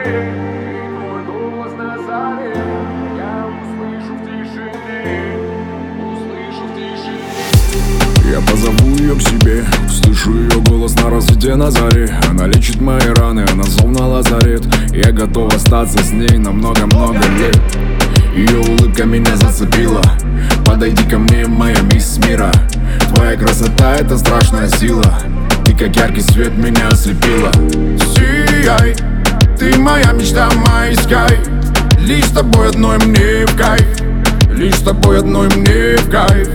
и твой голос на заре я услышу в тишине, услышу в тишине. Я позову ее к себе, услышу ее голос на рассвете на заре. Она лечит мои раны, она словно лазарет. Я готов остаться с ней на много-много лет. Ее улыбка меня зацепила. Подойди ко мне, моя мисс мира. Твоя красота — это страшная сила. Ты как яркий свет меня ослепила. Сияй, ты моя мечта, мой скай. Лишь с тобой одной мне в кайф. Лишь с тобой одной мне в кайф.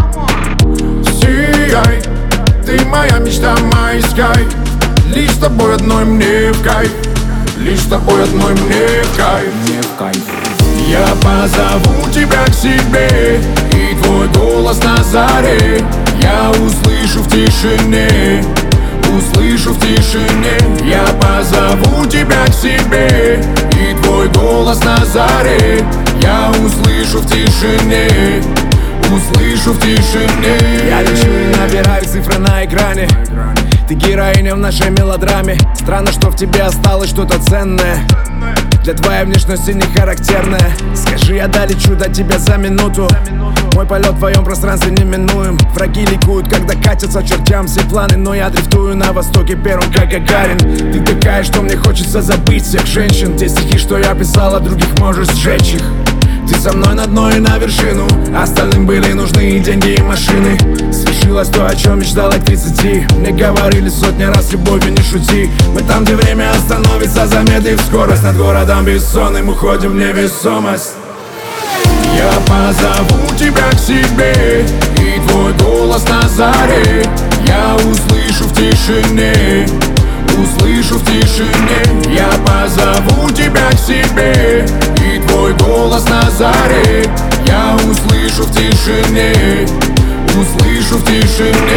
Сияй, ты моя мечта, мой скай. Лишь с тобой одной мне в кайф. Лишь с тобой одной мне в кайф. Мне в кайф. Я позову тебя к себе, и твой голос на заре я услышу в тишине, услышу в тишине. Я позову тебя к себе, и твой голос на заре я услышу в тишине, услышу в тишине. Я лечу и набираю цифры на экране. Ты героиня в нашей мелодраме. Странно, что в тебе осталось что-то ценное. Для твоей внешности не характерная. Скажи, я долечу до тебя за минуту. Мой полет в твоем пространстве неминуем. Враги ликуют, когда катятся чертям все планы. Но я дрифтую на востоке первым, как Гагарин. Ты такая, что мне хочется забыть всех женщин. Те стихи, что я писал о других, можешь сжечь их. Ты со мной на дно и на вершину. Остальным были нужны и деньги, и машины. Свершилось то, о чем мечтала к 30. Мне говорили сотни раз, любовью не шути. Мы там, где время остановится, замедлив скорость. Над городом бессонным уходим в невесомость. Я позову тебя к себе, и твой голос на заре я услышу в тишине, услышу в тишине. Я позову тебя к себе, и твой голос на заре я услышу в тишине, услышу в тишине.